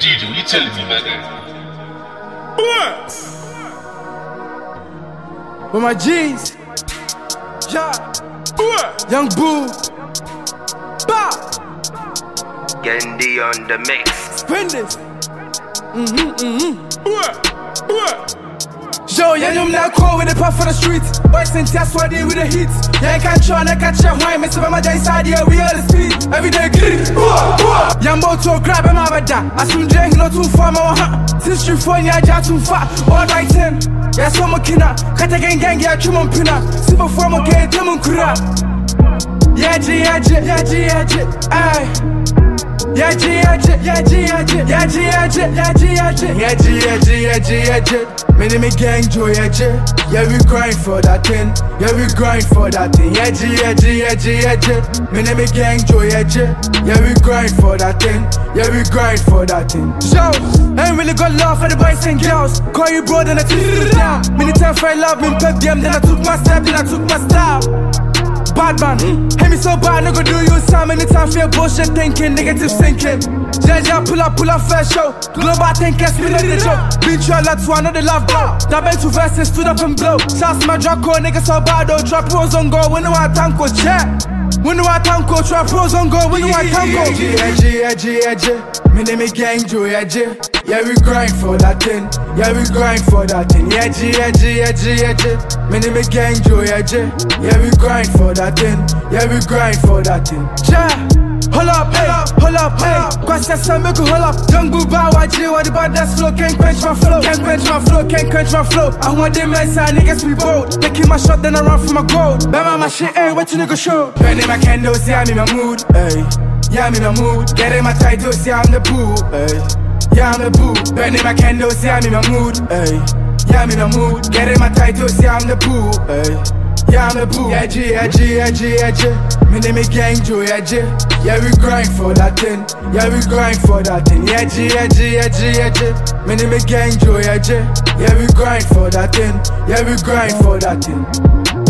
DJ, what you telling me, my guy? With my G's, yeah, Young Boo, bah, Gendy on the mix. spin this. Yo, yeah, you not cool with the puff for the streets. Boys and that's why they with the hits. Yeah, I can't try, I catch your wine. Miss my day side, yeah, we all the speed. Every day, grit. Yambo to grab him over that. I soon drink, not too far, more hot. Since you phone, yeah, just too far. All right, then. Yeah, so much kina. Kata gang, yeah, chumon pina. Super form, okay, demon kura. Yeah, aye. Yeah, me name is Gang Joe, yeah, we grind for that thing. Yeah, we grind for that thing. Yeah, me name is Gang Joe, yeah, we grind for that thing. Yeah, we grind for that thing. So, ain't really got love for the boys and girls. Call you bro, then I took it down. Many times I love me, pep them, then I took my step, then I took my style. Bad man, hate me so bad, nigga do you some. Anytime feel bullshit thinking, negative thinking. Jaja pull up first show. Global thinkers, we know the joke. Beat you a lot, so I know the love bro. That been two verses, stood up and blow. Shots my Draco, nigga so bad though. Trap pros on go, when do I tanko, check. When do I tanko, trap pros on go, when do I tanko. Me name is Gang Joe, yeah, we grind for that thing. Yeah, we grind for that thing. Yeah, me name is Gang Joe, yeah, we grind for that thing. Yeah, we grind for that thing. Hold up, hey. Question some make you hold up. Young Boo Bow, YG, what the baddest flow? Can't quench my flow. Can't quench my flow. I want them inside, niggas be bold. Taking my shot, then I run for my gold. Bama my shit, hey, what you nigga show? Burning my candles, yeah, I'm in my mood, hey. Yeah, I'm in my mood. Getting my titles, yeah, I'm the boo, hey. Yeah, I'm the boo. Burning my candles, yeah, I'm in my mood, hey. Yeah, I'm in the mood. Getting my titles, yeah, I'm the boo, hey. Yeah, I'm the boo. Yeah. Me name is Gang Joe, yeah, we grind for that thing. Yeah, we grind for that thing. Yeah. Me name is Gang Joe, yeah, we grind for that thing. Yeah, we grind for that thing.